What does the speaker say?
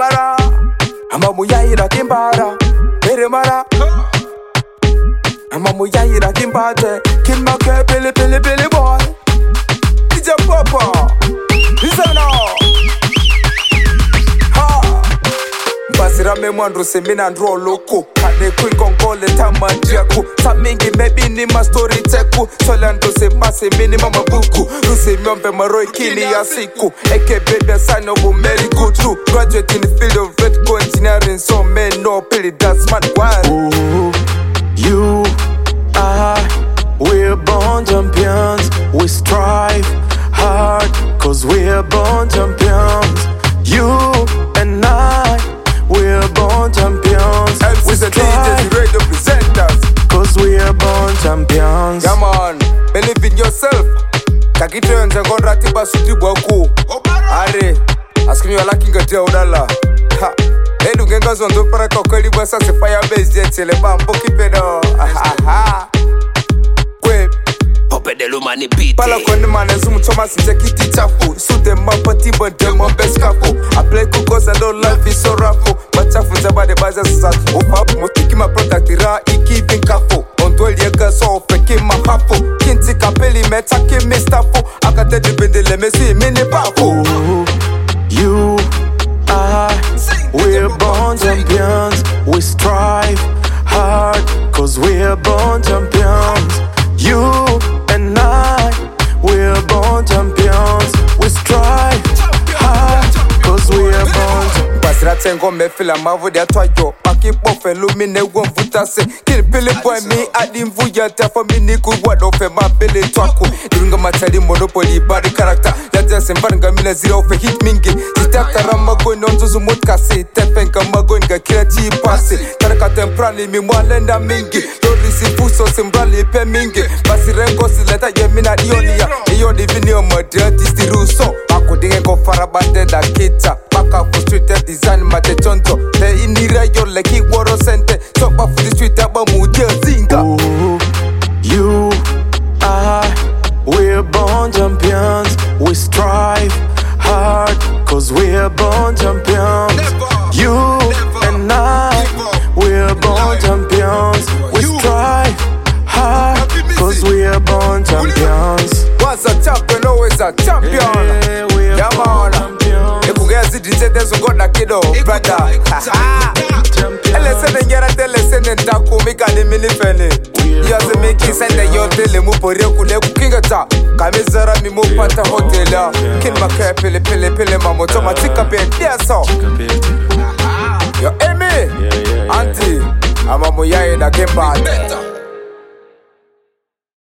mara amamuyayira kimbara bere mara amamuyayira kimbate kimake pele pele pele boy DJ Papa listen now ha basira memwandro semina ndro loko kane queen kongole tamandiaku samingi maybe ni ma story teku solando se mase minimum mabuku ruse myombe maroi kini ya siku eke baby sign of very good too graduate in the field of vertical engineering so men no pity that's man why you we're born champions. We strive hard, cause we're born champions. You and I, we're born champions. We strive, radio presenters, cause we're born champions. Come on, believe in yourself. Kakitenze kontrati basuti boku. Are, asking you lacking a deal dollar. Ha, edu genga zondo para kokoli basa se fire base jet le bambo kipedo. Ha. Popede lumani beat. Pala kone mane zumu choma sinje kiti chafu. Sude mapati bende mopes kafu. I play kukos and all life is so rafu. Machafu nzabade baza sasatu. Upa mutiki ma product ra iki vinkafu. Ondweli ega so feki mahafu. Kinti kapeli metaki mistafu. Akatedi bendele mesi mini pafu. You we're born champions. We strive hard, cause we're born champions. You and I, we're born champions. We strive hard, cause we're born champions. Basira tengo me fila mavudi atwayo. Maki pofe lumine wonvuta se. Kill pili boy me adi mvuya tefa mini kuwado fe mabele twaku. Irunga matali monopoly body character. Yate sembaranga mila zira fe hit mingi. Zitakara mago nonzuzu mutkasi. Tefenka mago nga kila chi pasi. Taraka temprani mi mwalenda mingi. Lorisi fuso sembrali pe mingi. Basirengo sileta yemina ionia. Iyo divinio modern stiruso. Ako dinge go farabande da kita. Baka for street design mate chonto. Te inira yo leki woro sente. Top of the street aba muje zinga. You we're born champions. We strive hard, cause we're born champions. You and I, we're born champions. We strive hard, cause we're born champions. Once a champion, always a champion. Yeah, man. If you guys did it, there's a god like it, brother. Listen, get a listen and taco, make a mini penny. You have to make it send a yacht, Muporeku, Kingata, Kamizara, Mimopata Hotel, Kinmaka, Pele, Mamo, Tomatica, yes, so. You're Amy, Auntie, I'm a Moya in a game band.